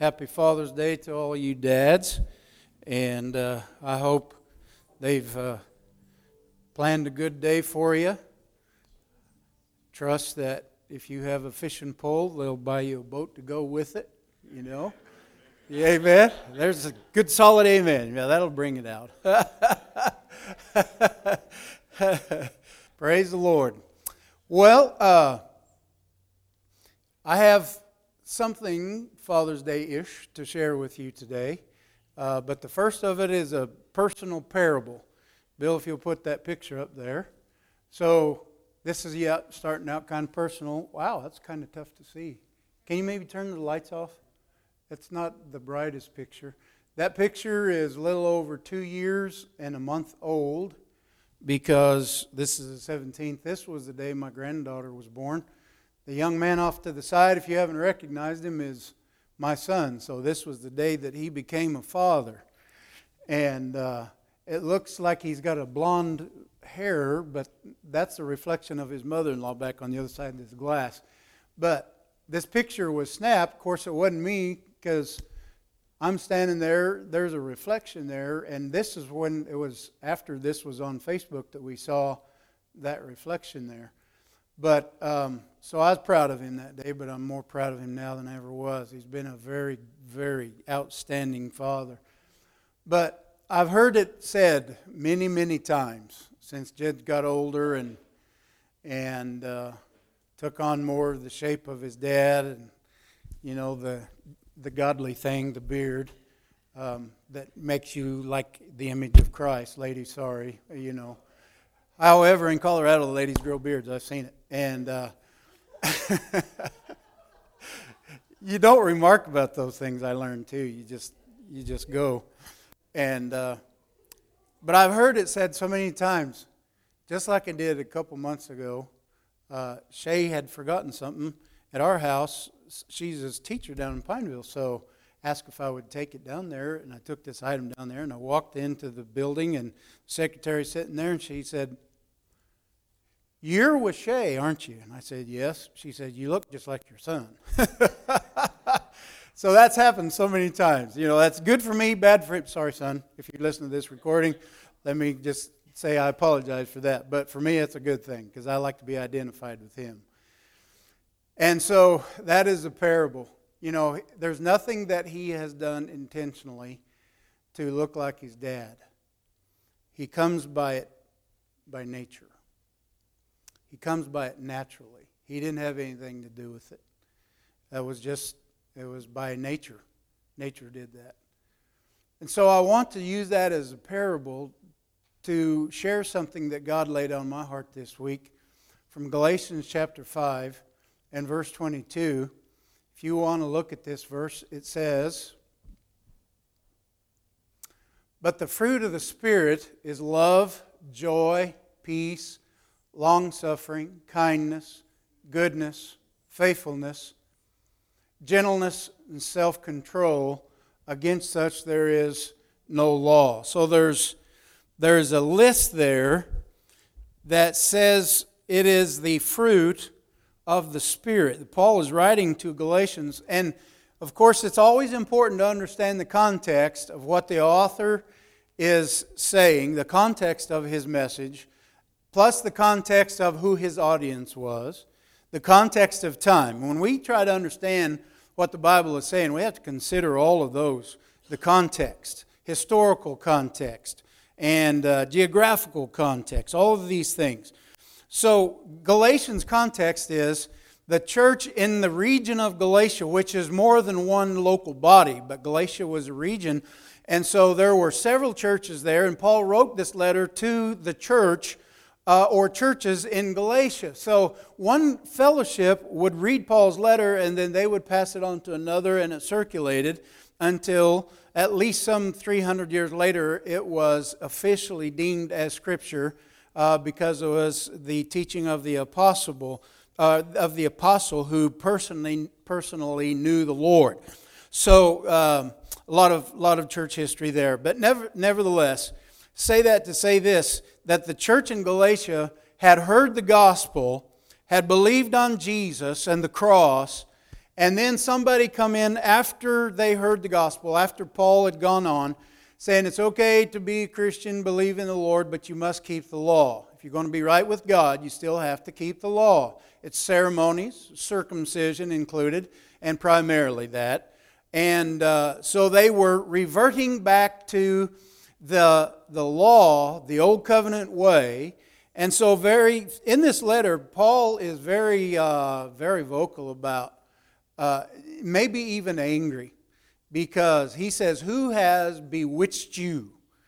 Happy Father's Day to all you dads. And I hope they've planned a good day for you. Trust that if you have a fishing pole, they'll buy you a boat to go with it, you know. Yeah, amen. There's a good solid amen. Yeah, that'll bring it out. Praise the Lord. Well, I have something Father's Day-ish to share with you today. But the first of it is a personal parable. Bill, if you'll put that picture up there. So this is starting out kind of personal. Wow, that's kind of tough to see. Can you maybe turn the lights off? It's not the brightest picture. That picture is a little over 2 years and a month old because this is the 17th. This was the day my granddaughter was born. The young man off to the side, if you haven't recognized him, is my son. So this was the day that he became a father. And it looks like he's got a blonde hair, but that's a reflection of his mother-in-law back on the other side of this glass. But this picture was snapped. Of course, it wasn't me because I'm standing there. There's a reflection there. And this is when it was after this was on Facebook that we saw that reflection there. But so I was proud of him that day, but I'm more proud of him now than I ever was. He's been a very, very outstanding father. But I've heard it said many, many times since Jed got older and took on more of the shape of his dad and, you know, the godly thing, the beard, that makes you like the image of Christ. Ladies, sorry, you know. However, in Colorado, the ladies grow beards. I've seen it. And you don't remark about those things, I learned too. You just go. And but I've heard it said so many times, just like I did a couple months ago. Shay had forgotten something at our house. She's his teacher down in Pineville, so asked if I would take it down there, and I took this item down there, and I walked into the building, and the secretary sitting there, and she said, "You're with Shay, aren't you?" And I said, "Yes." She said, "You look just like your son." So that's happened so many times. You know, that's good for me, bad for him. Sorry, son, if you listen to this recording, let me just say I apologize for that. But for me, it's a good thing because I like to be identified with him. And so that is a parable. You know, there's nothing that he has done intentionally to look like his dad. He comes by it by nature. He comes by it naturally. He didn't have anything to do with it. It was by nature. Nature did that. And so I want to use that as a parable to share something that God laid on my heart this week from Galatians chapter 5 and verse 22. If you want to look at this verse, it says, "But the fruit of the Spirit is love, joy, peace, long-suffering, kindness, goodness, faithfulness, gentleness, and self-control. Against such there is no law." So there's a list there that says it is the fruit of the Spirit. Paul is writing to Galatians, and of course it's always important to understand the context of what the author is saying, the context of his message, plus the context of who his audience was, the context of time. When we try to understand what the Bible is saying, we have to consider all of those. The context, historical context, and geographical context, all of these things. So Galatians' context is the church in the region of Galatia, which is more than one local body, but Galatia was a region. And so there were several churches there, and Paul wrote this letter to the church or churches in Galatia. So one fellowship would read Paul's letter, and then they would pass it on to another, and it circulated until at least some 300 years later it was officially deemed as Scripture because it was the teaching of the apostle who personally knew the Lord. So a lot of church history there, but nevertheless, say that to say this, that the church in Galatia had heard the gospel, had believed on Jesus and the cross, And then somebody come in after they heard the gospel, after Paul had gone on, saying it's okay to be a Christian, believe in the Lord, but you must keep the law. If you're going to be right with God, you still have to keep the law. It's ceremonies, circumcision included, and primarily that. And so they were reverting back to the law, the old covenant way. And so in this letter, Paul is very vocal about, maybe even angry, because he says, who has bewitched you?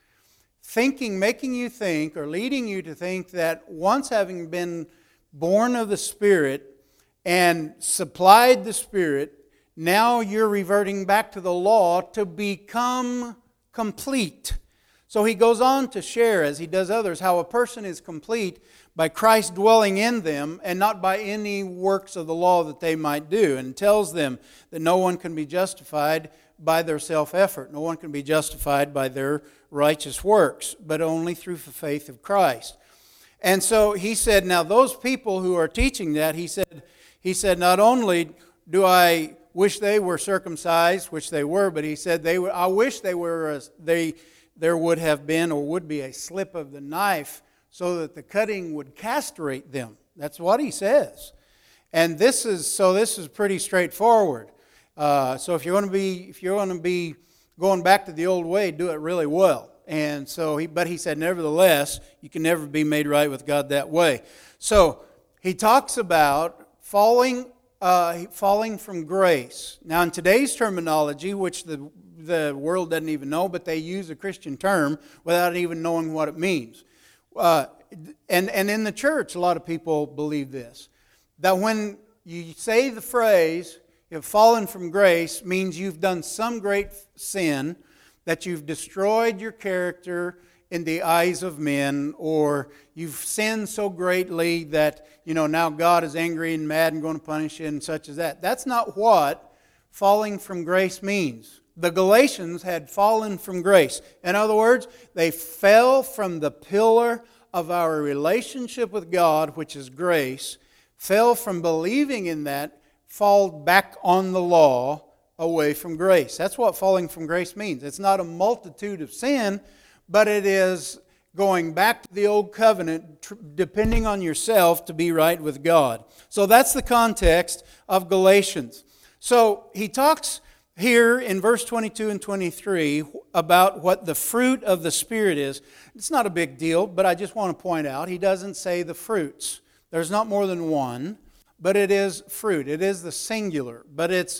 Making you think, or leading you to think that once having been born of the Spirit and supplied the Spirit, now you're reverting back to the law to become complete. So he goes on to share, as he does others, how a person is complete by Christ dwelling in them and not by any works of the law that they might do, and tells them that no one can be justified by their self-effort. No one can be justified by their righteous works, but only through the faith of Christ. And so he said, now those people who are teaching that, he said, not only do I wish they were circumcised, which they were, but he said, I wish there would have been or would be a slip of the knife so that the cutting would castrate them. That's what he says. And this is pretty straightforward. So if you're going to be going back to the old way, do it really well. And so but he said, nevertheless, you can never be made right with God that way. So he talks about falling from grace. Now, in today's terminology, which the world doesn't even know, but they use a Christian term without even knowing what it means. And in the church, a lot of people believe this, that when you say the phrase, "you've fallen from grace," means you've done some great sin, that you've destroyed your character in the eyes of men, or you've sinned so greatly that now God is angry and mad and going to punish you and such as that. That's not what falling from grace means. The Galatians had fallen from grace. In other words, they fell from the pillar of our relationship with God, which is grace, fell from believing in that, fall back on the law, away from grace. That's what falling from grace means. It's not a multitude of sin, but it is going back to the old covenant, depending on yourself to be right with God. So that's the context of Galatians. So he talks here in verse 22 and 23 about what the fruit of the Spirit is. It's not a big deal, but I just want to point out, he doesn't say the fruits. There's not more than one, but it is fruit. It is the singular, but it's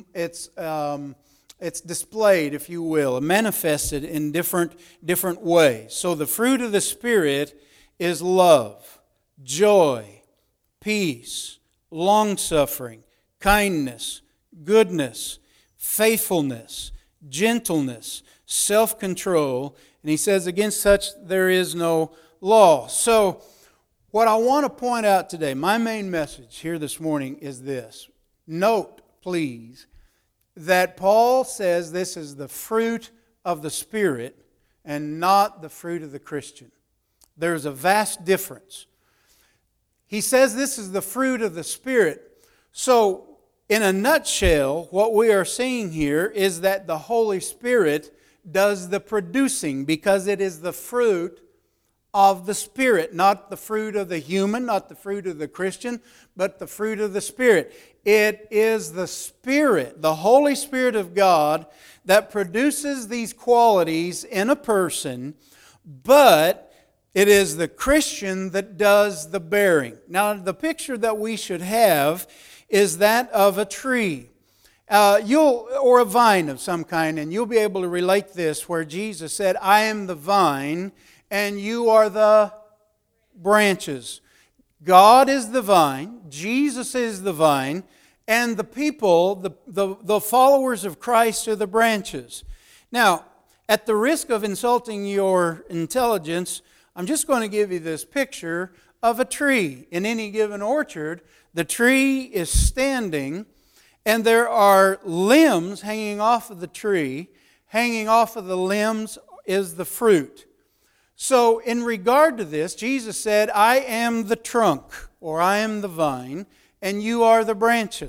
displayed, if you will, manifested in different ways. So the fruit of the Spirit is love, joy, peace, long-suffering, kindness, goodness, faithfulness, gentleness, self-control. And he says, against such there is no law. So what I want to point out today, my main message here this morning is this. Note, please, that Paul says this is the fruit of the Spirit and not the fruit of the Christian. There's a vast difference. He says this is the fruit of the Spirit. So, in a nutshell, what we are seeing here is that the Holy Spirit does the producing, because it is the fruit of the Spirit, not the fruit of the human, not the fruit of the Christian, but the fruit of the Spirit. It is the Spirit, the Holy Spirit of God, that produces these qualities in a person, but it is the Christian that does the bearing. Now, the picture that we should have is that of a tree. Or a vine of some kind, and you'll be able to relate this where Jesus said, "I am the vine, and you are the branches." God is the vine, Jesus is the vine, and the people, the followers of Christ, are the branches. Now, at the risk of insulting your intelligence, I'm just going to give you this picture of a tree. In any given orchard, the tree is standing, and there are limbs hanging off of the tree. Hanging off of the limbs is the fruit. So in regard to this, Jesus said, "I am the trunk," or "I am the vine, and you are the branches."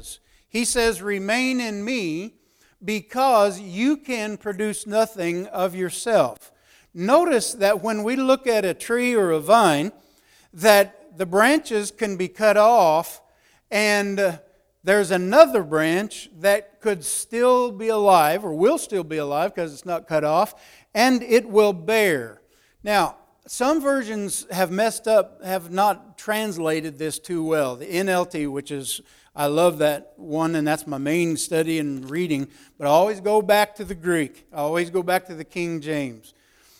He says, remain in me, because you can produce nothing of yourself. Notice that when we look at a tree or a vine, that the branches can be cut off, and there's another branch that could still be alive, or will still be alive because it's not cut off, and it will bear. Now, some versions have messed up, have not translated this too well. The NLT, which is, I love that one, and that's my main study and reading, but I always go back to the Greek. I always go back to the King James.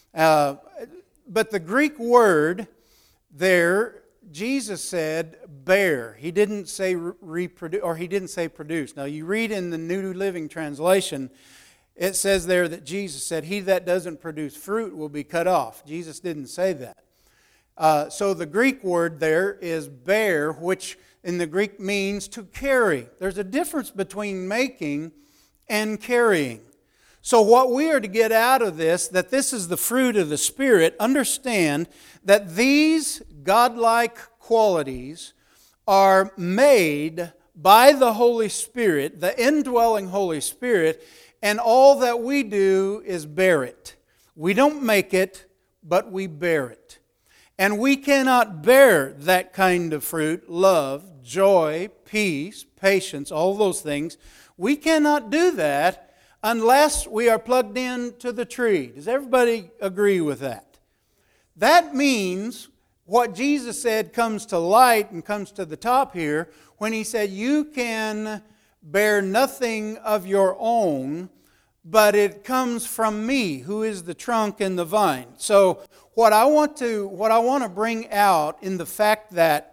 But the Greek word there, Jesus said bear. He didn't say reproduce, or he didn't say produce. Now you read in the New Living Translation, it says there that Jesus said, he that doesn't produce fruit will be cut off. Jesus didn't say that. So the Greek word there is bear, which in the Greek means to carry. There's a difference between making and carrying. So what we are to get out of this, that this is the fruit of the Spirit, understand that these godlike qualities are made by the Holy Spirit, the indwelling Holy Spirit, and all that we do is bear it. We don't make it, but we bear it. And we cannot bear that kind of fruit, love, joy, peace, patience, all those things. We cannot do that unless we are plugged in to the tree. Does everybody agree with that? That means what Jesus said comes to light and comes to the top here when He said, you can bear nothing of your own, but it comes from me, who is the trunk and the vine. So what I want to bring out in the fact that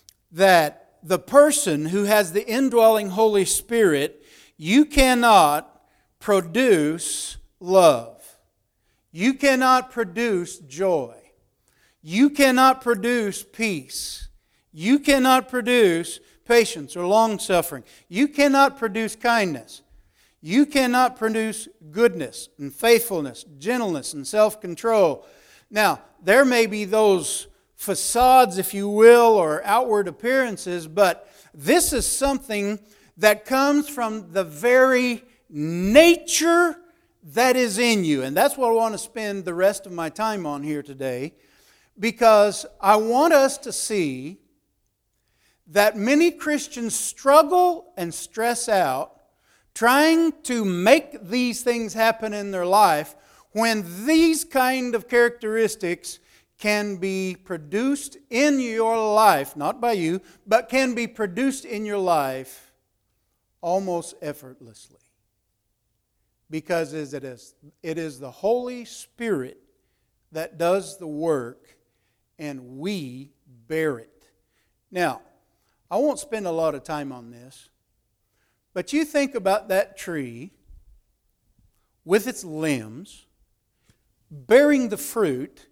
the person who has the indwelling Holy Spirit, you cannot produce love. You cannot produce joy. You cannot produce peace. You cannot produce patience or long-suffering. You cannot produce kindness. You cannot produce goodness and faithfulness, gentleness and self-control. Now, there may be those facades, if you will, or outward appearances, but this is something that comes from the very nature that is in you. And that's what I want to spend the rest of my time on here today, because I want us to see that many Christians struggle and stress out trying to make these things happen in their life when these kind of characteristics can be produced in your life, not by you, but can be produced in your life almost effortlessly. Because it is the Holy Spirit that does the work, and we bear it. Now, I won't spend a lot of time on this, but you think about that tree with its limbs, bearing the fruit.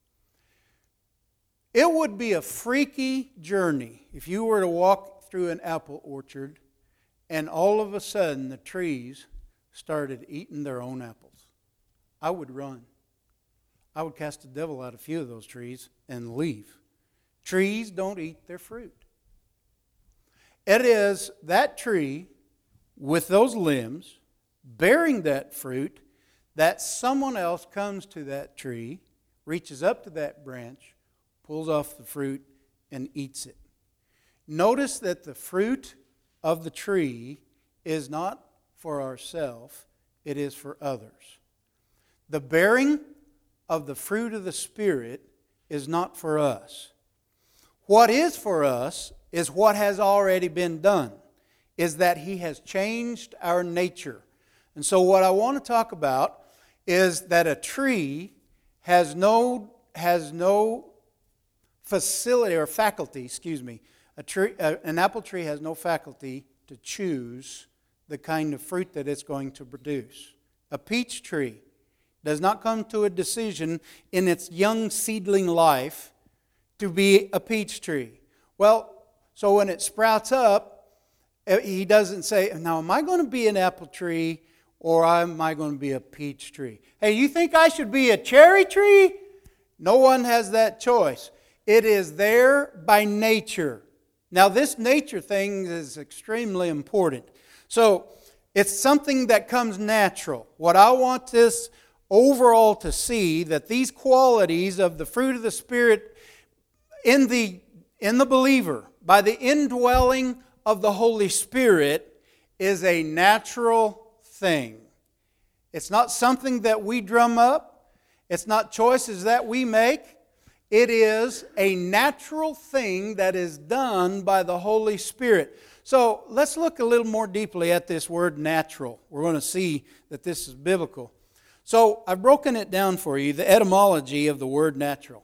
It would be a freaky journey if you were to walk through an apple orchard and all of a sudden the trees started eating their own apples. I would run. I would cast the devil out of a few of those trees and leave. Trees don't eat their fruit. It is that tree with those limbs bearing that fruit that someone else comes to that tree, reaches up to that branch, pulls off the fruit, and eats it. Notice that the fruit of the tree is not for ourselves, it is for others. The bearing of the fruit of the Spirit is not for us. What is for us is what has already been done, is that He has changed our nature. And so what I want to talk about is that a tree has no facility or faculty, an apple tree has no faculty to choose the kind of fruit that it's going to produce. A peach tree does not come to a decision in its young seedling life to be a peach tree. Well, so when it sprouts up, he doesn't say, now am I going to be an apple tree or am I going to be a peach tree? Hey, you think I should be a cherry tree? No one has that choice. It is there by nature. Now, this nature thing is extremely important. So, it's something that comes natural. What I want this overall to see, that these qualities of the fruit of the Spirit in the believer, by the indwelling of the Holy Spirit, is a natural thing. It's not something that we drum up. It's not choices that we make. It is a natural thing that is done by the Holy Spirit. So let's look a little more deeply at this word natural. We're going to see that this is biblical. So I've broken it down for you, the etymology of the word natural.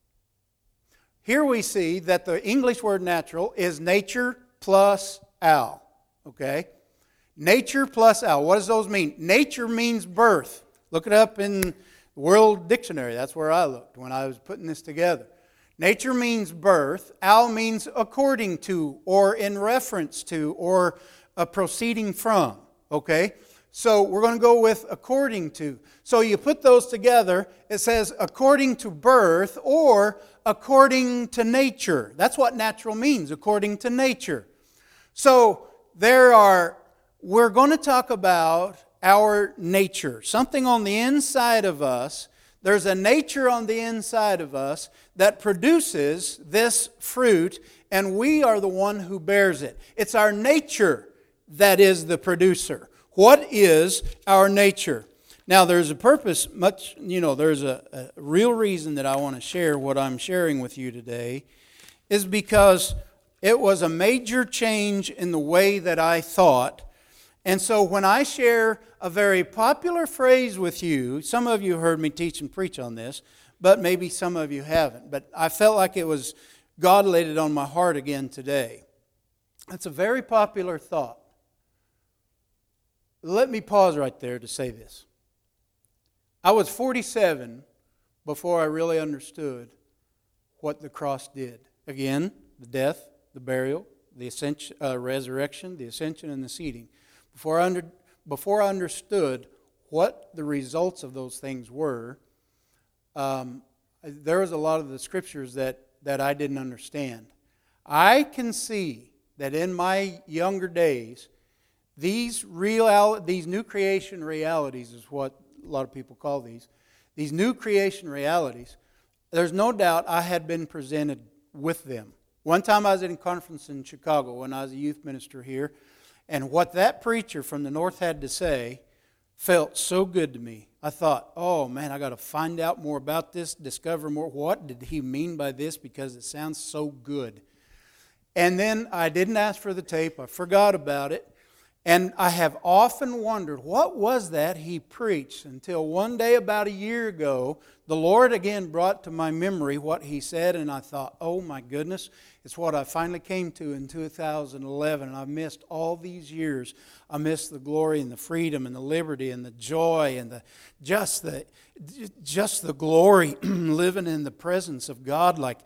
Here we see that the English word natural is nature plus al. Okay? Nature plus al. What does those mean? Nature means birth. Look it up in World Dictionary. That's where I looked when I was putting this together. Nature means birth. Al means according to, or in reference to, or proceeding from. Okay? So we're going to go with according to. So you put those together, it says according to birth or according to nature. That's what natural means, according to nature. So we're going to talk about our nature, something on the inside of us. There's a nature on the inside of us that produces this fruit, and we are the one who bears it. It's our nature that is the producer. What is our nature? Now, there's a purpose, there's a real reason that I want to share what I'm sharing with you today, is because it was a major change in the way that I thought. And so when I share a very popular phrase with you, some of you heard me teach and preach on this, but maybe some of you haven't. But I felt like it was, God laid it on my heart again today. It's a very popular thought. Let me pause right there to say this. I was 47 before I really understood what the cross did. Again, the death, the burial, the ascension, resurrection, the ascension, and the seating. Before I understood what the results of those things were, there was a lot of the scriptures that I didn't understand. I can see that in my younger days, these new creation realities is what a lot of people call these new creation realities, there's no doubt I had been presented with them. One time I was in a conference in Chicago when I was a youth minister here, and what that preacher from the north had to say felt so good to me. I thought, oh man, I got to find out more about this, discover more. What did he mean by this? Because it sounds so good. And then I didn't ask for the tape. I forgot about it. And I have often wondered, what was that he preached? Until one day about a year ago, the Lord again brought to my memory what he said, and I thought, oh my goodness, it's what I finally came to in 2011, and I've missed all these years. I missed the glory and the freedom and the liberty and the joy and just the glory living in the presence of God, like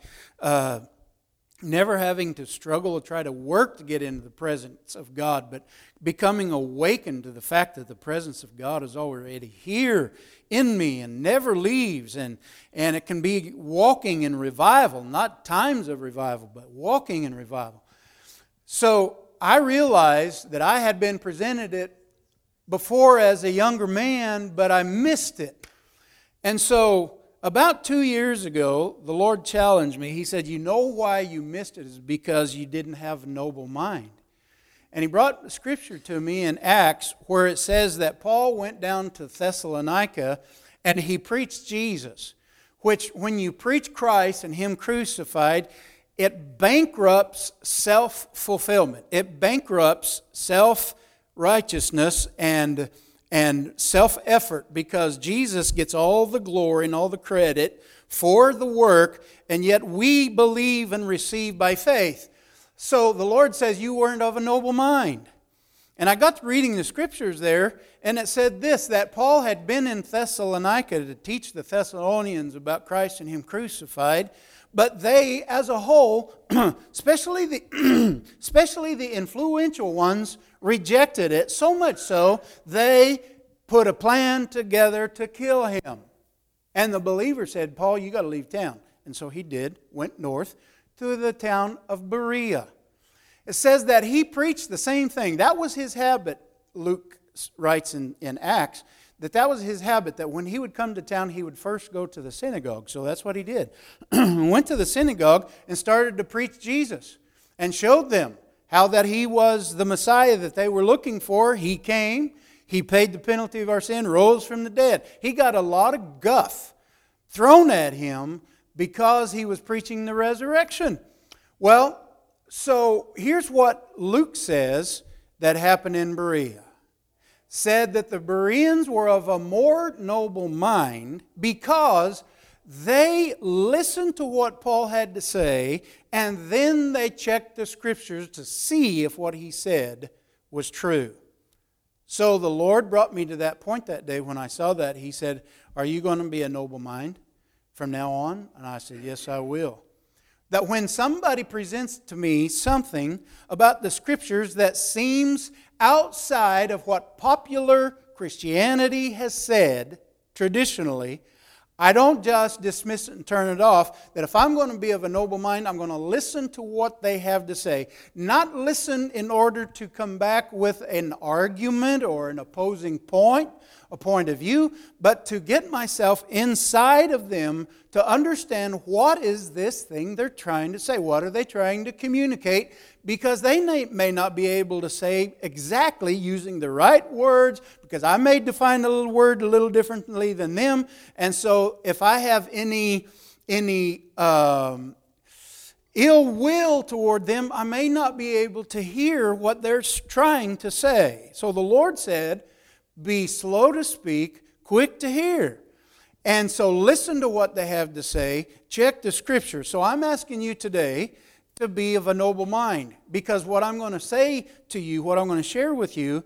never having to struggle or try to work to get into the presence of God, but becoming awakened to the fact that the presence of God is already here in me and never leaves. And it can be walking in revival, not times of revival, but walking in revival. So I realized that I had been presented it before as a younger man, but I missed it. And so about 2 years ago, the Lord challenged me. He said, you know why you missed it is because you didn't have a noble mind. And he brought the scripture to me in Acts where it says that Paul went down to Thessalonica and he preached Jesus, which when you preach Christ and Him crucified, it bankrupts self-fulfillment. It bankrupts self-righteousness and self-effort, because Jesus gets all the glory and all the credit for the work, and yet we believe and receive by faith. So the Lord says, you weren't of a noble mind. And I got to reading the scriptures there, and it said this, that Paul had been in Thessalonica to teach the Thessalonians about Christ and Him crucified, but they, as a whole, especially the influential ones, rejected it, so much so they put a plan together to kill him. And the believer said, Paul, you got to leave town. And so he did, went north to the town of Berea. It says that he preached the same thing. That was his habit, Luke writes in Acts, that was his habit, that when he would come to town, he would first go to the synagogue. So that's what he did. Went to the synagogue and started to preach Jesus and showed them how that he was the Messiah that they were looking for. He came, he paid the penalty of our sin, rose from the dead. He got a lot of guff thrown at him because he was preaching the resurrection. Well, so here's what Luke says that happened in Berea. Said that the Bereans were of a more noble mind because they listened to what Paul had to say, and then they checked the Scriptures to see if what he said was true. So the Lord brought me to that point that day when I saw that. He said, "Are you going to be a noble mind from now on?" And I said, "Yes, I will." That when somebody presents to me something about the Scriptures that seems outside of what popular Christianity has said traditionally, I don't just dismiss it and turn it off. That if I'm going to be of a noble mind, I'm going to listen to what they have to say. Not listen in order to come back with an argument or an opposing point, a point of view, but to get myself inside of them to understand what is this thing they're trying to say. What are they trying to communicate? Because they may not be able to say exactly using the right words, because I may define a little word a little differently than them. And so if I have any ill will toward them, I may not be able to hear what they're trying to say. So the Lord said, be slow to speak, quick to hear. And so listen to what they have to say. Check the Scripture. So I'm asking you today to be of a noble mind, because what I'm going to say to you, what I'm going to share with you,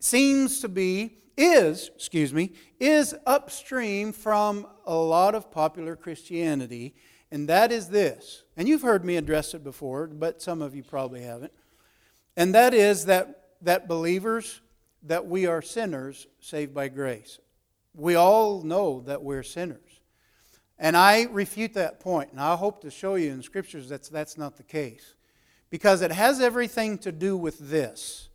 is upstream from a lot of popular Christianity, and that is this. And you've heard me address it before, but some of you probably haven't. And that is that believers, that we are sinners saved by grace. We all know that we're sinners. And I refute that point, and I hope to show you in Scriptures that that's not the case. Because it has everything to do with this.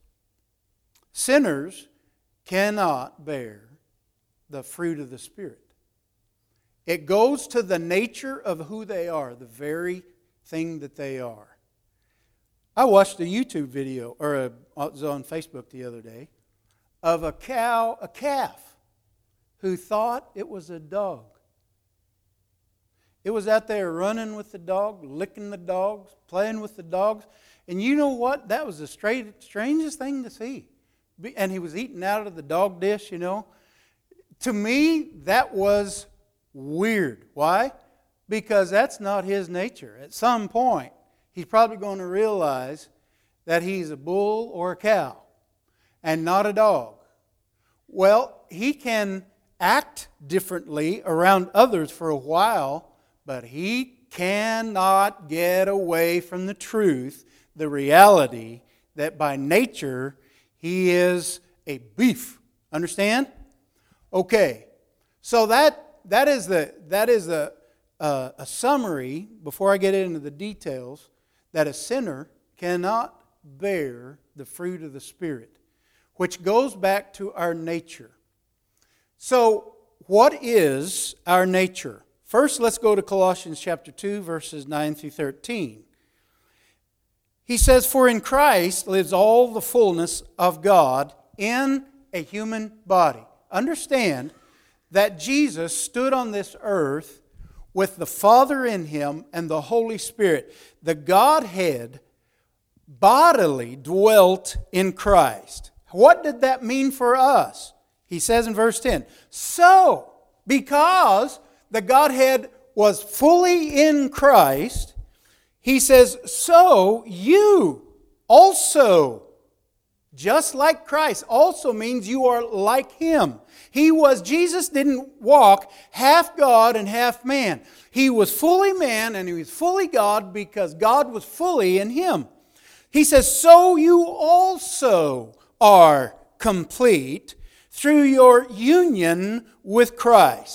Sinners cannot bear the fruit of the Spirit. It goes to the nature of who they are, the very thing that they are. I watched a YouTube video, or it was on Facebook the other day, of a calf, who thought it was a dog. It was out there running with the dog, licking the dogs, playing with the dogs. And you know what? That was the strangest thing to see. And he was eating out of the dog dish, you know. To me, that was weird. Why? Because that's not his nature. At some point, he's probably going to realize that he's a bull or a cow and not a dog. Well, he can act differently around others for a while, but he cannot get away from the truth, the reality that by nature he is a beef. Understand? Okay. So that is a summary, before I get into the details, that a sinner cannot bear the fruit of the Spirit, which goes back to our nature. So, what is our nature? First, let's go to Colossians chapter 2, verses 9 through 13. He says, "For in Christ lives all the fullness of God in a human body." Understand that Jesus stood on this earth with the Father in Him and the Holy Spirit. The Godhead bodily dwelt in Christ. What did that mean for us? He says in verse 10, "So, because the Godhead was fully in Christ," he says, "so you also, just like Christ," also means you are like Him. Jesus didn't walk half God and half man. He was fully man and He was fully God because God was fully in Him. He says, "So you also are complete through your union with Christ."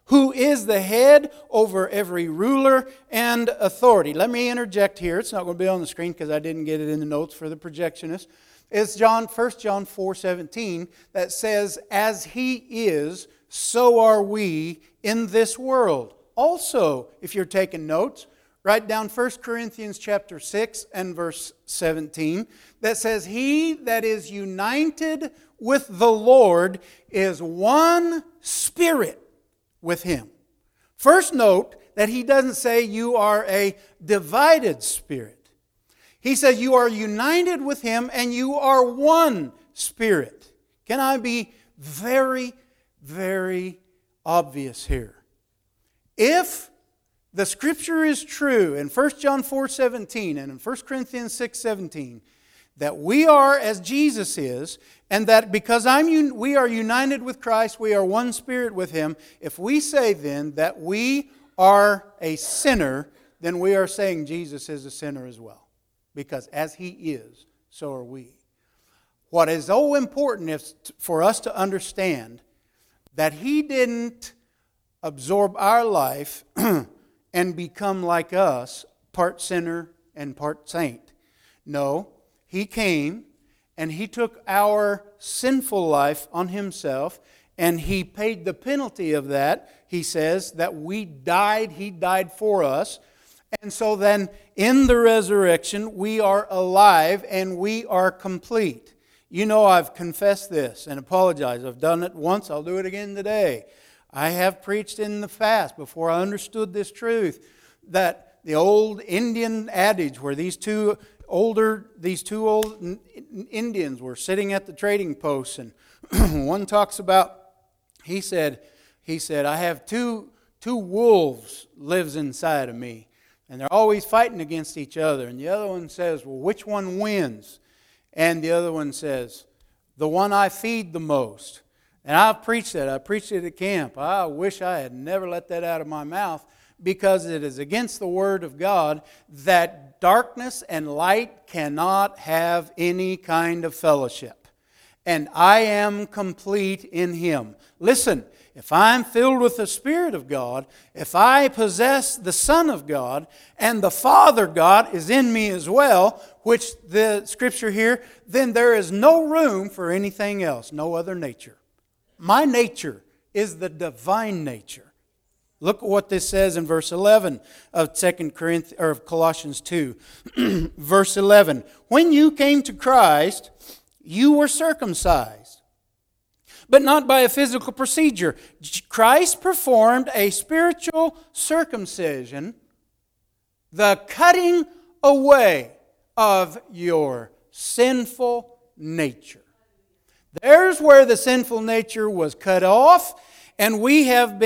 who is the head over every ruler and authority. Let me interject here. It's not going to be on the screen because I didn't get it in the notes for the projectionist. It's 1 John 4:17 that says, as He is, so are we in this world. Also, if you're taking notes, write down 1 Corinthians chapter 6 and verse 17 that says, he that is united with the Lord is one spirit with Him. First note that he doesn't say you are a divided spirit. He says you are united with Him and you are one spirit. Can I be very, very obvious here? If the Scripture is true in 1 John 4:17 and in 1 Corinthians 6:17 that we are as Jesus is, and that because we are united with Christ, we are one spirit with Him, if we say then that we are a sinner, then we are saying Jesus is a sinner as well. Because as He is, so are we. What is so important is for us to understand that He didn't absorb our life and become like us, part sinner and part saint. No, He came and He took our sinful life on Himself and He paid the penalty of that. He says that we died, He died for us. And so then in the resurrection we are alive and we are complete. You know, I've confessed this and apologized. I've done it once, I'll do it again today. I have preached in the fast before I understood this truth that the old Indian adage where these two old Indians were sitting at the trading posts, and one talks about, he said, I have two wolves lives inside of me, and they're always fighting against each other. And the other one says, well, which one wins? And the other one says, the one I feed the most. And I've preached that. I preached it at camp. I wish I had never let that out of my mouth, because it is against the Word of God that darkness and light cannot have any kind of fellowship. And I am complete in Him. Listen, if I'm filled with the Spirit of God, if I possess the Son of God, and the Father God is in me as well, which the Scripture here, then there is no room for anything else, no other nature. My nature is the divine nature. Look at what this says in verse 11 of Colossians 2. Verse 11. When you came to Christ, you were circumcised, but not by a physical procedure. Christ performed a spiritual circumcision, the cutting away of your sinful nature. There's where the sinful nature was cut off, and we have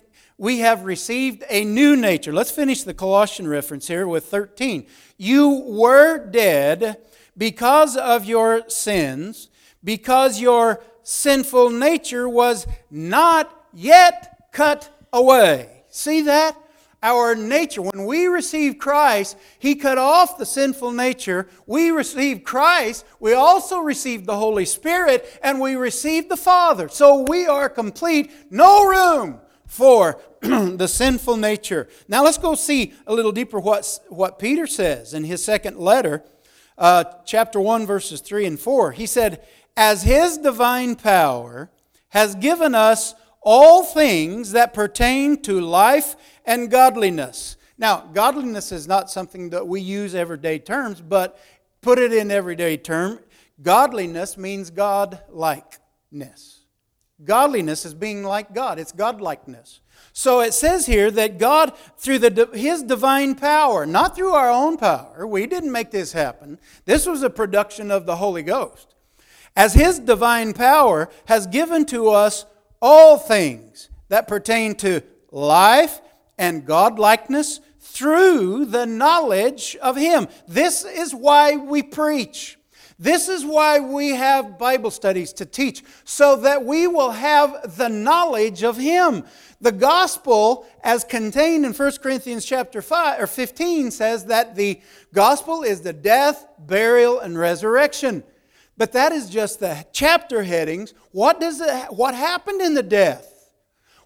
received a new nature. Let's finish the Colossian reference here with 13. You were dead because of your sins, because your sinful nature was not yet cut away. See that? Our nature, when we receive Christ, He cut off the sinful nature. We receive Christ, we also receive the Holy Spirit, and we receive the Father. So we are complete, no room for the sinful nature. Now let's go see a little deeper what Peter says in his second letter, chapter 1, verses 3 and 4. He said, as His divine power has given us all things that pertain to life and godliness. Now, godliness is not something that we use everyday terms, but put it in everyday term. Godliness means God-likeness. Godliness is being like God. It's godlikeness. So it says here that God, through His divine power, not through our own power, we didn't make this happen. This was a production of the Holy Ghost. As His divine power has given to us all things that pertain to life and godlikeness through the knowledge of Him. This is why we preach. This is why we have Bible studies to teach, so that we will have the knowledge of Him. The gospel, as contained in 1 Corinthians chapter 15, says that the gospel is the death, burial, and resurrection. But that is just the chapter headings. What happened in the death?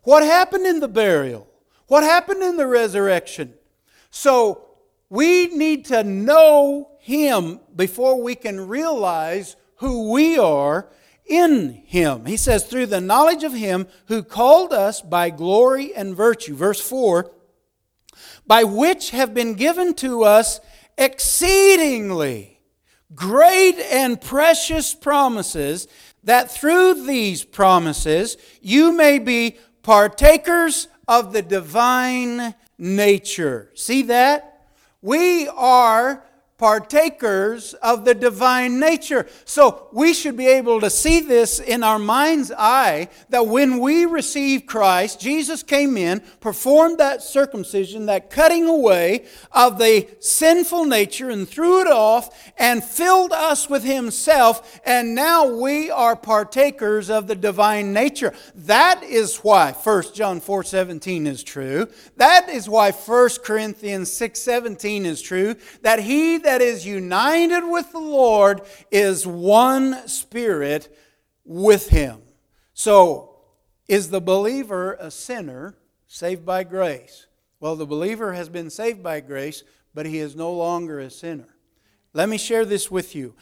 What happened in the burial? What happened in the resurrection? So we need to know Him before we can realize who we are in Him. He says, through the knowledge of Him who called us by glory and virtue. Verse 4, by which have been given to us exceedingly great and precious promises, that through these promises you may be partakers of the divine nature. See that? We are partakers of the divine nature. So we should be able to see this in our mind's eye, that when we receive Christ, Jesus came in, performed that circumcision, that cutting away of the sinful nature, and threw it off and filled us with Himself, and now we are partakers of the divine nature. That is why 1 John 4:17 is true. That is why 1 Corinthians 6:17 is true, that he that is united with the Lord is one spirit with Him. So, is the believer a sinner saved by grace? Well, the believer has been saved by grace, but he is no longer a sinner. Let me share this with you.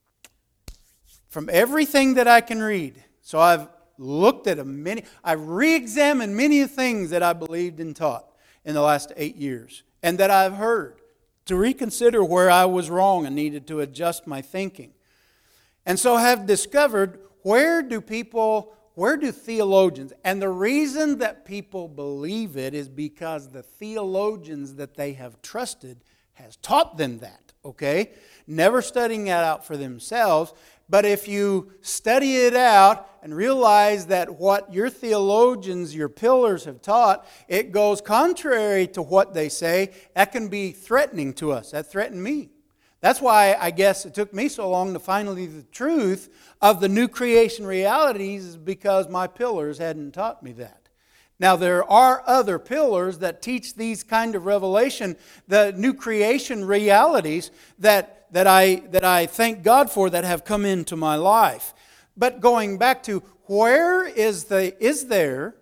From everything that I can read, so I've looked at I've re-examined many things that I believed and taught in the last 8 years, and that I've heard, to reconsider where I was wrong and needed to adjust my thinking. And so I have discovered, where do theologians, and the reason that people believe it is because the theologians that they have trusted has taught them that, okay? Never studying that out for themselves, but if you study it out and realize that what your theologians, your pillars have taught, it goes contrary to what they say, that can be threatening to us. That threatened me. That's why I guess it took me so long to finally the truth of the new creation realities, is because my pillars hadn't taught me that. Now, there are other pillars that teach these kind of revelation, the new creation realities that I thank God for, that have come into my life. But going back to, is there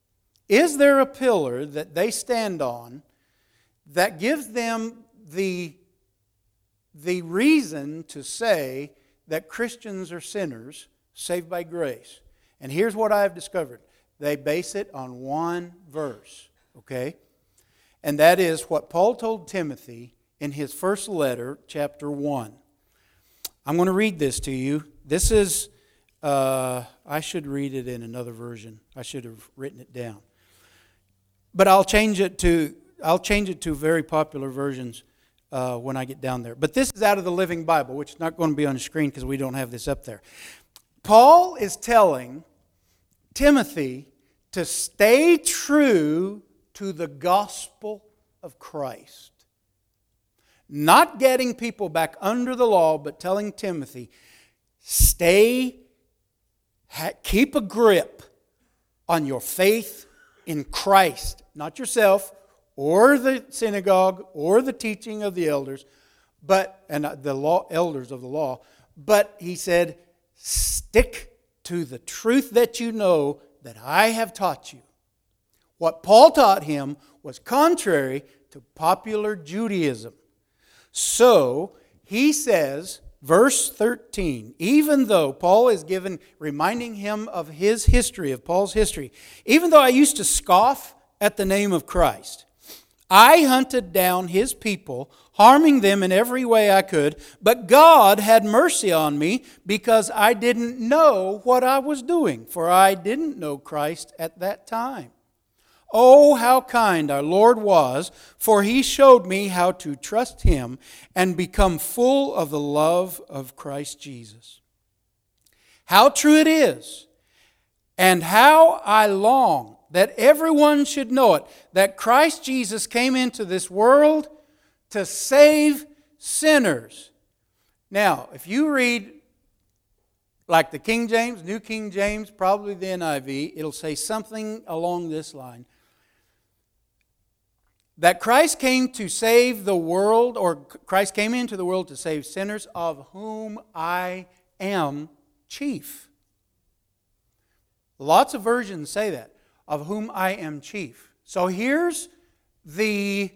a pillar that they stand on that gives them the reason to say that Christians are sinners saved by grace? And here's what I've discovered. They base it on one verse, okay? And that is what Paul told Timothy in his first letter, chapter 1. I'm going to read this to you. This is, I should read it in another version. I should have written it down. But I'll change it to very popular versions when I get down there. But this is out of the Living Bible, which is not going to be on the screen because we don't have this up there. Paul is telling Timothy to stay true to the gospel of Christ. Not getting people back under the law, but telling Timothy, keep a grip on your faith in Christ. Not yourself, or the synagogue, or the teaching of the elders, and the elders of the law. But he said, stick to the truth that you know, that I have taught you. What Paul taught him was contrary to popular Judaism. So, he says, verse 13, even though Paul is reminding him of his history, of Paul's history, even though I used to scoff at the name of Christ, I hunted down His people, harming them in every way I could, but God had mercy on me because I didn't know what I was doing, for I didn't know Christ at that time. Oh, how kind our Lord was, for He showed me how to trust Him and become full of the love of Christ Jesus. How true it is, and how I long that everyone should know it, that Christ Jesus came into this world to save sinners. Now, if you read like the King James, New King James, probably the NIV, it'll say something along this line. That Christ came to save the world, or Christ came into the world to save sinners, of whom I am chief. Lots of versions say that. of whom I am chief. So here's the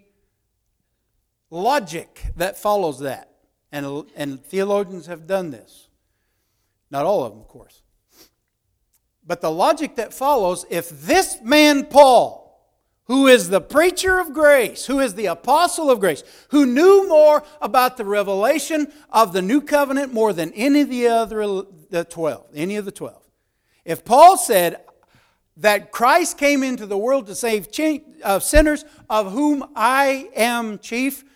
logic that follows that. And theologians have done this. Not all of them, of course. But the logic that follows, if this man Paul, who is the preacher of grace, who is the apostle of grace, who knew more about the revelation of the new covenant more than any of the 12. If Paul said that Christ came into the world to save sinners, of whom I am chief,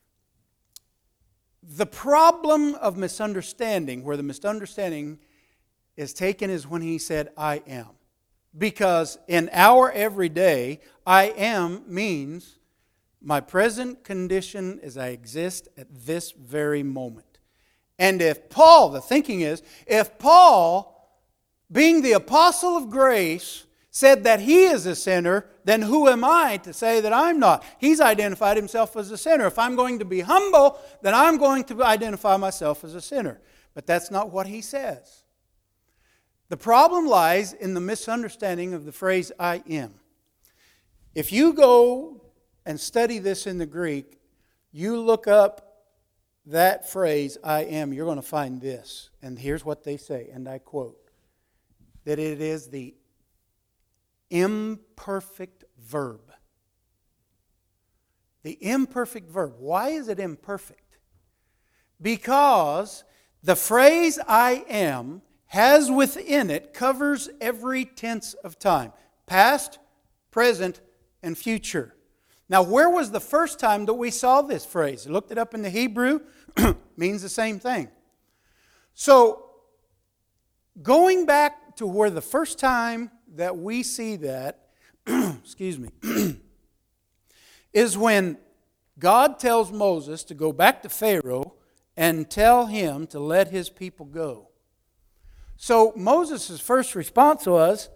the problem of misunderstanding, where the misunderstanding is taken, is when he said, I am. Because in our everyday, I am means my present condition as I exist at this very moment. And if Paul, the thinking is, if Paul, being the apostle of grace, said that he is a sinner, then who am I to say that I'm not? He's identified himself as a sinner. If I'm going to be humble, then I'm going to identify myself as a sinner. But that's not what he says. The problem lies in the misunderstanding of the phrase I am. If you go and study this in the Greek, you look up that phrase, I am, you're going to find this. And here's what they say, and I quote, that it is the imperfect verb. The imperfect verb. Why is it imperfect? Because the phrase I am has within it, covers every tense of time. Past, present, and future. Now, where was the first time that we saw this phrase? I looked it up in the Hebrew. Means the same thing. So, going back to where the first time that we see that, excuse me, is when God tells Moses to go back to Pharaoh and tell him to let his people go. So Moses' first response was,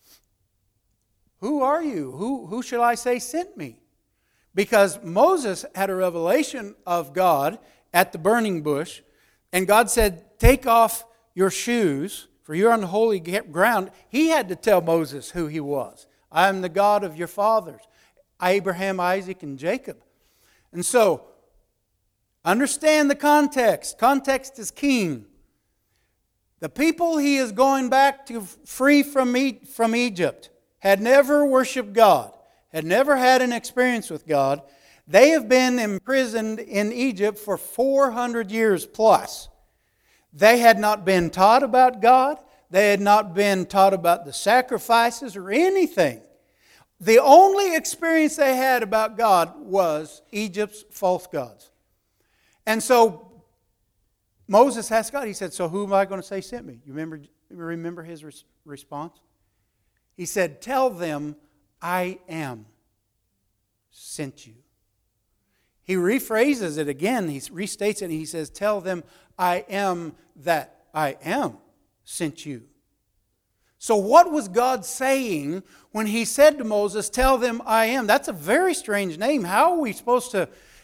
who are you? Who shall I say sent me? Because Moses had a revelation of God at the burning bush, and God said, take off your shoes, for you're on holy ground. He had to tell Moses who he was. I am the God of your fathers, Abraham, Isaac, and Jacob. And so, understand the context. Context is king. The people he is going back to free from Egypt had never worshiped God, had never had an experience with God. They have been imprisoned in Egypt for 400 years plus. They had not been taught about God. They had not been taught about the sacrifices or anything. The only experience they had about God was Egypt's false gods. And so Moses asked God, he said, so who am I going to say sent me? You remember his response? He said, tell them I am sent you. He rephrases it again. He restates it and he says, tell them I am that I am sent you. So what was God saying when he said to Moses, tell them I am? That's a very strange name. How are we supposed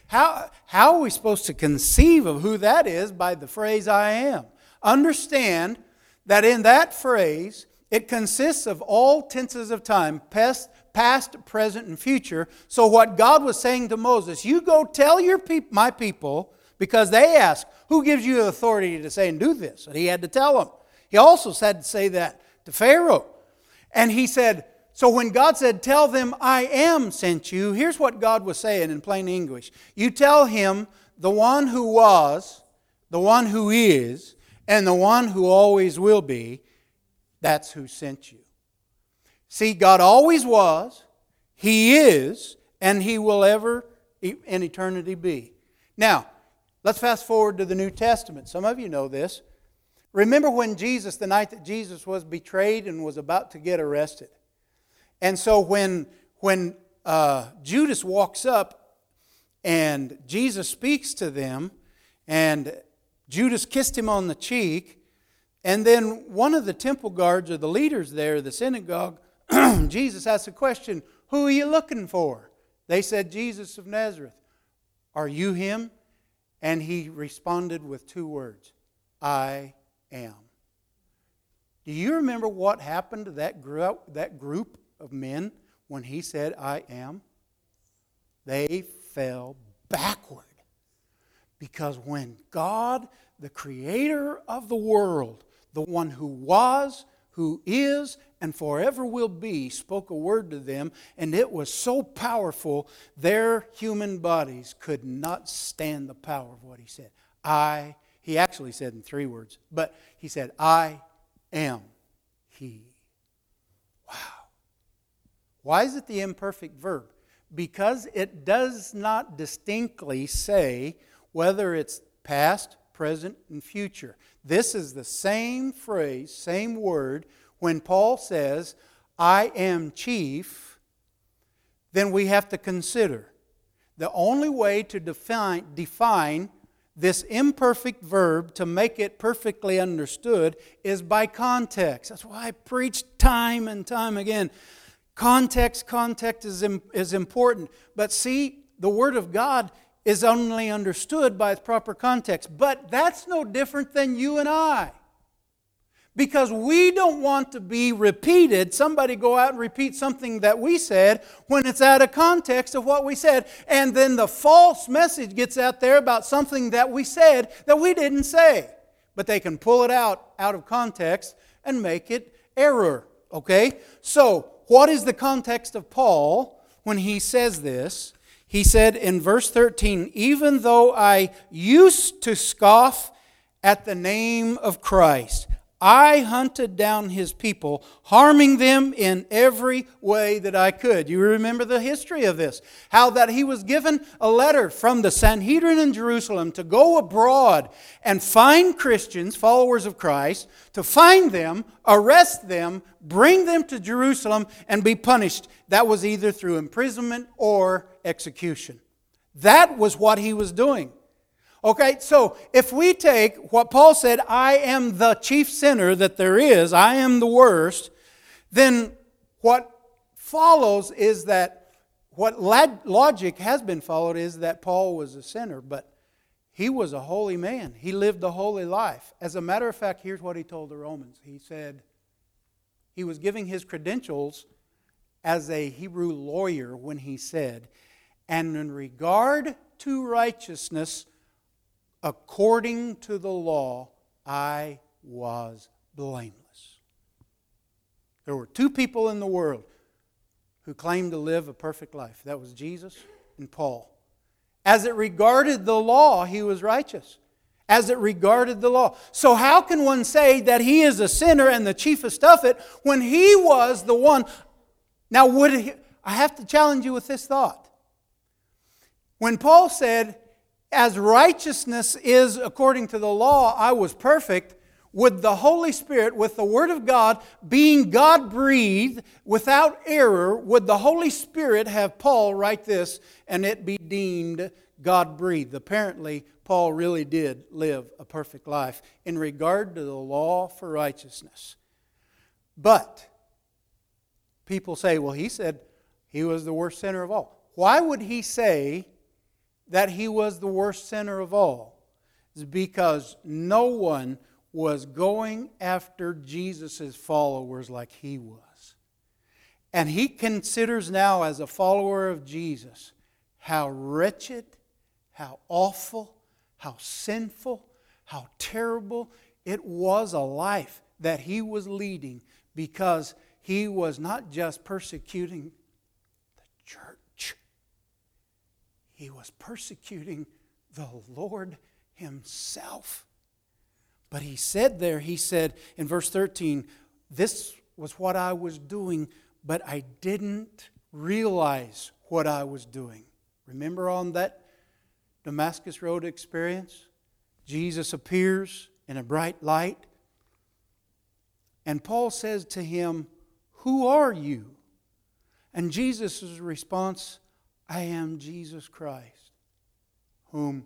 to conceive of who that is by the phrase I am? Understand that in that phrase, it consists of all tenses of time, past, present, and future. So what God was saying to Moses, you go tell my people, because they ask, who gives you the authority to say and do this? And he had to tell them. He also had to say that to Pharaoh. And he said, so when God said, tell them I am sent you, here's what God was saying in plain English. You tell him the one who was, the one who is, and the one who always will be, that's who sent you. See, God always was, He is, and He will ever in eternity be. Now, let's fast forward to the New Testament. Some of you know this. Remember when the night that Jesus was betrayed and was about to get arrested. And so when Judas walks up and Jesus speaks to them, and Judas kissed him on the cheek, and then one of the temple guards or the leaders there, the synagogue, Jesus asked a question, who are you looking for? They said, Jesus of Nazareth. Are you him? And he responded with two words, I am. Do you remember what happened to that group of men when he said, I am? They fell backward. Because when God, the creator of the world, the one who was, who is, and forever will be, spoke a word to them, and it was so powerful, their human bodies could not stand the power of what he said. He actually said in 3 words, but he said, I am he. Wow. Why is it the imperfect verb? Because it does not distinctly say whether it's past, present, and future. This is the same phrase, same word, when Paul says, I am chief, then we have to consider the only way to define this imperfect verb to make it perfectly understood is by context. That's why I preach time and time again. Context is important. But see, the Word of God is only understood by its proper context. But that's no different than you and I. Because we don't want to be repeated. Somebody go out and repeat something that we said when it's out of context of what we said. And then the false message gets out there about something that we said that we didn't say. But they can pull it out of context and make it error. Okay? So, what is the context of Paul when he says this? He said in verse 13, even though I used to scoff at the name of Christ, I hunted down his people, harming them in every way that I could. You remember the history of this. How that he was given a letter from the Sanhedrin in Jerusalem to go abroad and find Christians, followers of Christ, to find them, arrest them, bring them to Jerusalem, and be punished. That was either through imprisonment or execution. That was what he was doing. Okay, so if we take what Paul said, I am the chief sinner that there is, I am the worst, then what follows is that, what logic has been followed is that Paul was a sinner, but he was a holy man. He lived a holy life. As a matter of fact, here's what he told the Romans. He said, he was giving his credentials as a Hebrew lawyer when he said, and in regard to righteousness, according to the law, I was blameless. There were 2 people in the world who claimed to live a perfect life. That was Jesus and Paul. As it regarded the law, he was righteous. As it regarded the law. So how can one say that he is a sinner and the chiefest of it when he was the one? Now, I have to challenge you with this thought. When Paul said, as righteousness is according to the law, I was perfect, with the Holy Spirit, with the Word of God, being God-breathed, without error, would the Holy Spirit have Paul write this and it be deemed God-breathed? Apparently, Paul really did live a perfect life in regard to the law for righteousness. But people say, well, he said he was the worst sinner of all. Why would he say that he was the worst sinner of all? It's because no one was going after Jesus' followers like he was. And he considers now, as a follower of Jesus, how wretched, how awful, how sinful, how terrible it was a life that he was leading, because he was not just persecuting the church. He was persecuting the Lord himself. But he said in verse 13, this was what I was doing, but I didn't realize what I was doing. Remember on that Damascus Road experience? Jesus appears in a bright light. And Paul says to him, who are you? And Jesus' response, I am Jesus Christ, whom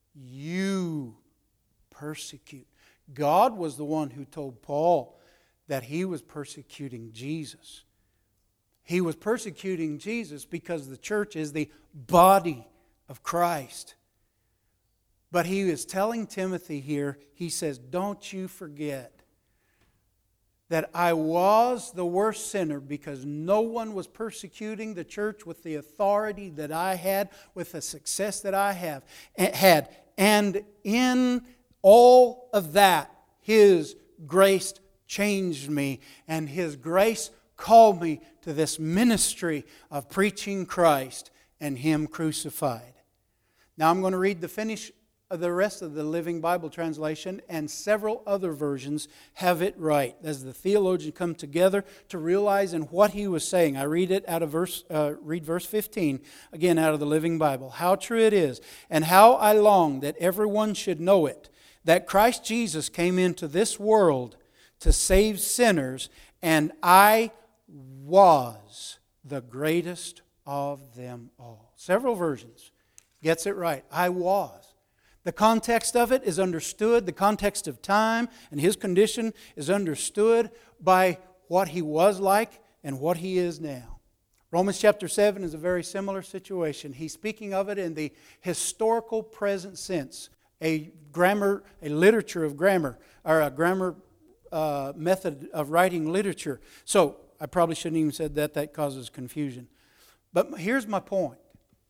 you persecute. God was the one who told Paul that he was persecuting Jesus. He was persecuting Jesus because the church is the body of Christ. But he is telling Timothy here, he says, don't you forget that I was the worst sinner because no one was persecuting the church with the authority that I had, with the success that I had. And in all of that, His grace changed me, and His grace called me to this ministry of preaching Christ and Him crucified. Now I'm going to read the rest of the Living Bible translation, and several other versions have it right as the theologians come together to realize in what he was saying. I read it out of verse 15 again out of the Living Bible. How true it is, and how I long that everyone should know it, that Christ Jesus came into this world to save sinners, and I was the greatest of them all. Several versions gets it right. I was. The context of it is understood. The context of time and his condition is understood by what he was like and what he is now. Romans chapter 7 is a very similar situation. He's speaking of it in the historical present sense, a literature of grammar, or a grammar method of writing literature. So I probably shouldn't even said that. That causes confusion. But here's my point.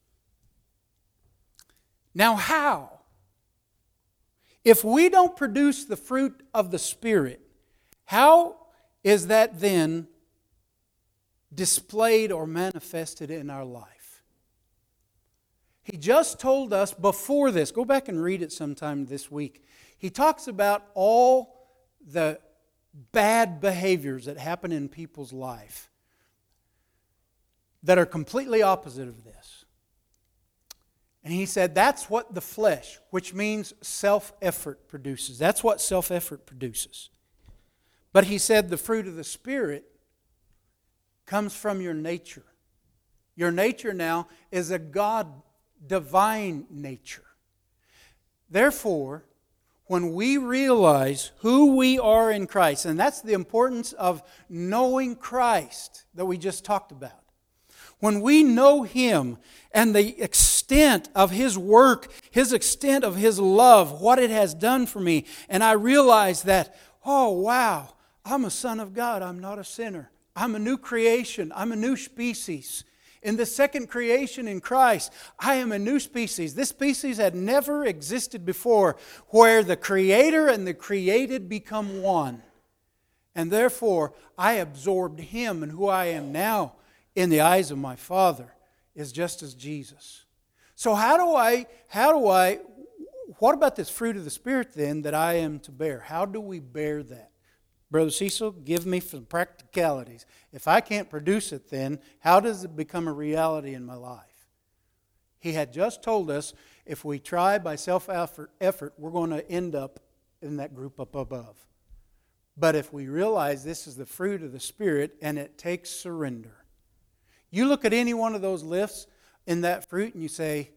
Now how? If we don't produce the fruit of the Spirit, how is that then displayed or manifested in our life? He just told us before this, go back and read it sometime this week. He talks about all the bad behaviors that happen in people's life that are completely opposite of this. And he said that's what the flesh, which means self-effort, produces. That's what self-effort produces. But he said the fruit of the Spirit comes from your nature. Your nature now is a God, divine nature. Therefore, when we realize who we are in Christ, and that's the importance of knowing Christ that we just talked about. When we know Him and the extent of His work, His extent of His love, what it has done for me, and I realize that, oh wow, I'm a son of God, I'm not a sinner. I'm a new creation, I'm a new species. In the second creation in Christ, I am a new species. This species had never existed before, where the Creator and the created become one. And therefore, I absorbed Him, and who I am now in the eyes of my Father is just as Jesus. So what about this fruit of the Spirit then that I am to bear? How do we bear that? Brother Cecil, give me some practicalities. If I can't produce it then, how does it become a reality in my life? He had just told us if we try by self-effort, we're going to end up in that group up above. But if we realize this is the fruit of the Spirit and it takes surrender. You look at any one of those lists in that fruit and you say,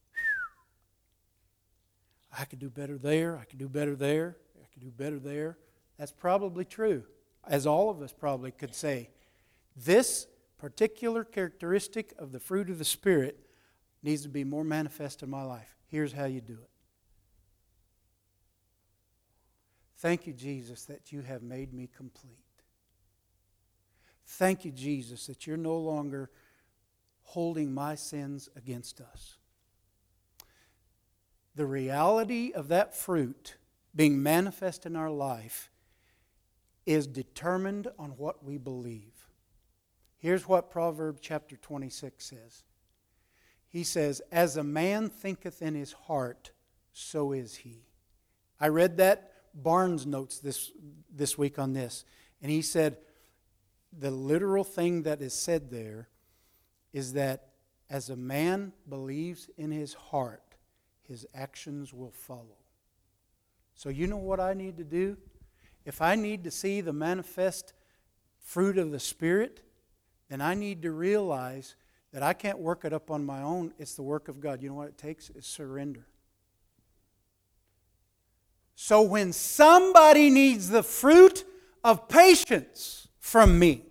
I could do better there, I could do better there, I could do better there. That's probably true, as all of us probably could say. This particular characteristic of the fruit of the Spirit needs to be more manifest in my life. Here's how you do it. Thank you, Jesus, that you have made me complete. Thank you, Jesus, that you're no longer holding my sins against us. The reality of that fruit being manifest in our life is determined on what we believe. Here's what Proverbs chapter 26 says. He says, as a man thinketh in his heart, so is he. I read that Barnes notes this week on this, and he said, the literal thing that is said there is that as a man believes in his heart, his actions will follow. So you know what I need to do? If I need to see the manifest fruit of the Spirit, then I need to realize that I can't work it up on my own. It's the work of God. You know what it takes? It's surrender. So when somebody needs the fruit of patience from me,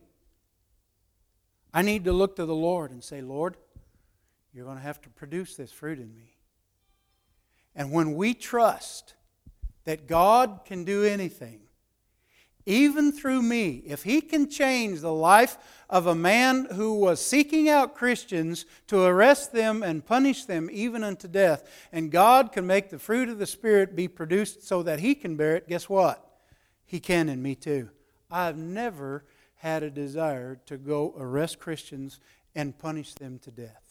I need to look to the Lord and say, Lord, you're going to have to produce this fruit in me. And when we trust that God can do anything, even through me, if He can change the life of a man who was seeking out Christians to arrest them and punish them even unto death, and God can make the fruit of the Spirit be produced so that He can bear it, guess what? He can in me too. I've never had a desire to go arrest Christians and punish them to death.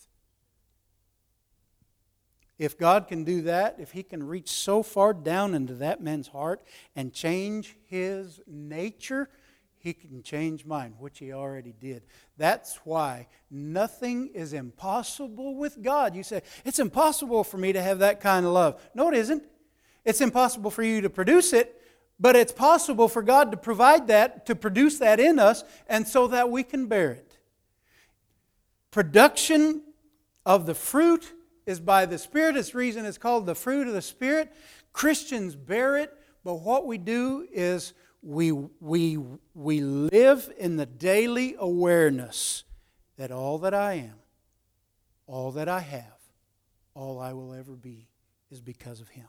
If God can do that, if He can reach so far down into that man's heart and change his nature, He can change mine, which He already did. That's why nothing is impossible with God. You say, it's impossible for me to have that kind of love. No, it isn't. It's impossible for you to produce it, but it's possible for God to provide that, to produce that in us, and so that we can bear it. Production of the fruit is by the Spirit. This reason it's called the fruit of the Spirit. Christians bear it, but what we do is we live in the daily awareness that all that I am, all that I have, all I will ever be is because of Him.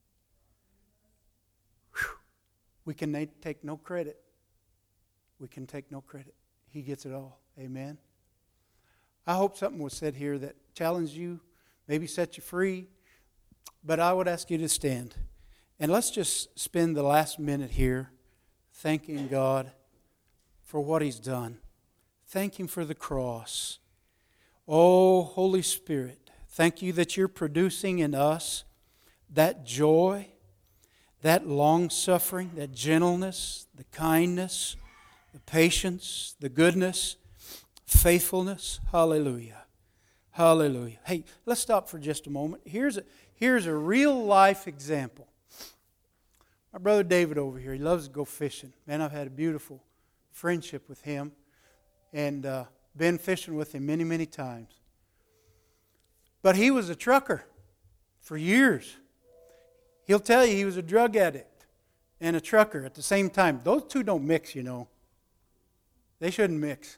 Whew. We can take no credit. We can take no credit. He gets it all. Amen. I hope something was said here that challenged you, maybe set you free. But I would ask you to stand. And let's just spend the last minute here thanking God for what He's done. Thank Him for the cross. Oh, Holy Spirit, thank You that You're producing in us that joy, that long-suffering, that gentleness, the kindness, the patience, the goodness, faithfulness. Hallelujah. Hallelujah. Hey, let's stop for just a moment. Here's a real-life example. My brother David over here, he loves to go fishing. Man, I've had a beautiful friendship with him and been fishing with him many, many times. But he was a trucker for years. He'll tell you he was a drug addict and a trucker at the same time. Those two don't mix, you know. They shouldn't mix.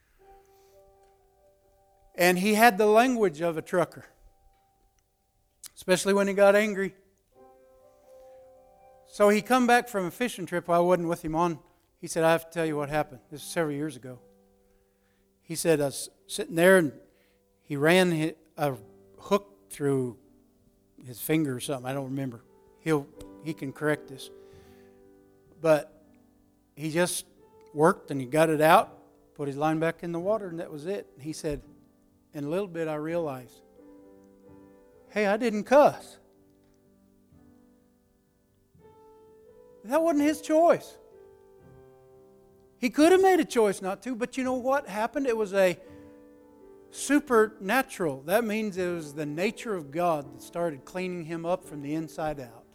And he had the language of a trucker, especially when he got angry. So he come back from a fishing trip I wasn't with him on. He said, I have to tell you what happened. This was several years ago. He said, I was sitting there and he ran a hook through his finger or something. I don't remember. He can correct this. But he just worked and he got it out, put his line back in the water, and that was it. He said, in a little bit I realized, hey, I didn't cuss. That wasn't his choice. He could have made a choice not to, but you know what happened? It was a supernatural. That means it was the nature of God that started cleaning him up from the inside out.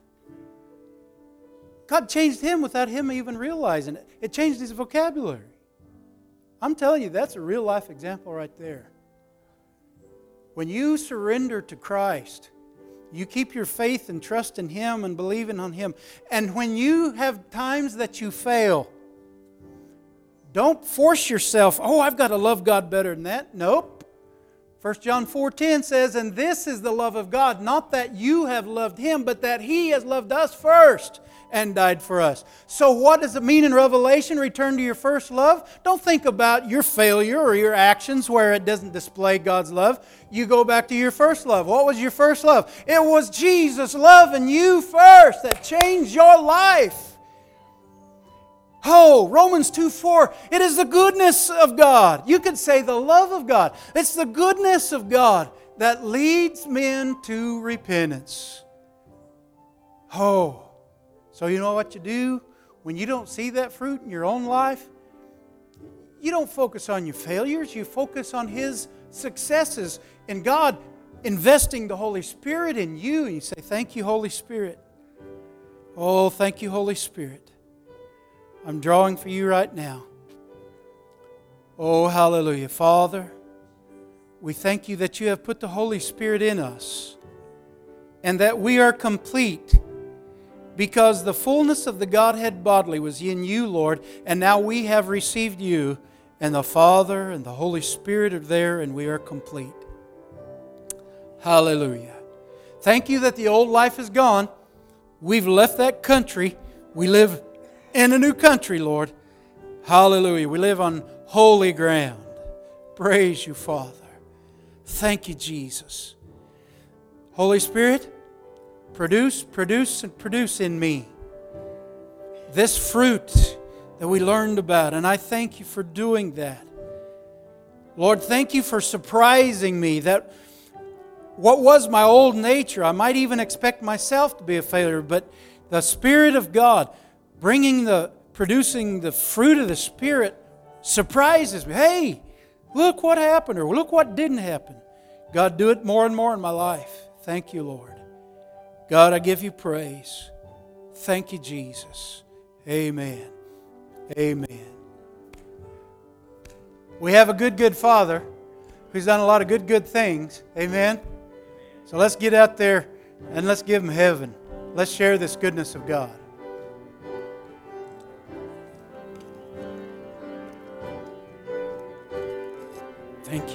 God changed him without him even realizing it. It changed his vocabulary. I'm telling you, that's a real life example right there. When you surrender to Christ, you keep your faith and trust in Him and believing on Him. And when you have times that you fail, don't force yourself, oh, I've got to love God better than that. Nope. 1 John 4:10 says, and this is the love of God, not that you have loved Him, but that He has loved us first and died for us. So what does it mean in Revelation? Return to your first love. Don't think about your failure or your actions where it doesn't display God's love. You go back to your first love. What was your first love? It was Jesus loving you first that changed your life. Oh, Romans 2:4, it is the goodness of God. You could say the love of God. It's the goodness of God that leads men to repentance. Oh, so you know what you do when you don't see that fruit in your own life? You don't focus on your failures. You focus on His successes and God investing the Holy Spirit in you. And you say, thank you, Holy Spirit. Oh, thank you, Holy Spirit. I'm drawing for you right now. Oh, hallelujah. Father, we thank You that You have put the Holy Spirit in us and that we are complete because the fullness of the Godhead bodily was in You, Lord, and now we have received You, and the Father and the Holy Spirit are there, and we are complete. Hallelujah. Thank You that the old life is gone. We've left that country. We live in a new country, Lord. Hallelujah. We live on holy ground. Praise you, Father. Thank you, Jesus. Holy Spirit, produce in me this fruit that we learned about. And I thank you for doing that. Lord, thank you for surprising me that what was my old nature, I might even expect myself to be a failure, but the Spirit of God producing the fruit of the Spirit surprises me. Hey, look what happened, or look what didn't happen. God, do it more and more in my life. Thank you, Lord. God, I give you praise. Thank you, Jesus. Amen. Amen. We have a good Father who's done a lot of good things. Amen. So let's get out there and let's give Him heaven. Let's share this goodness of God.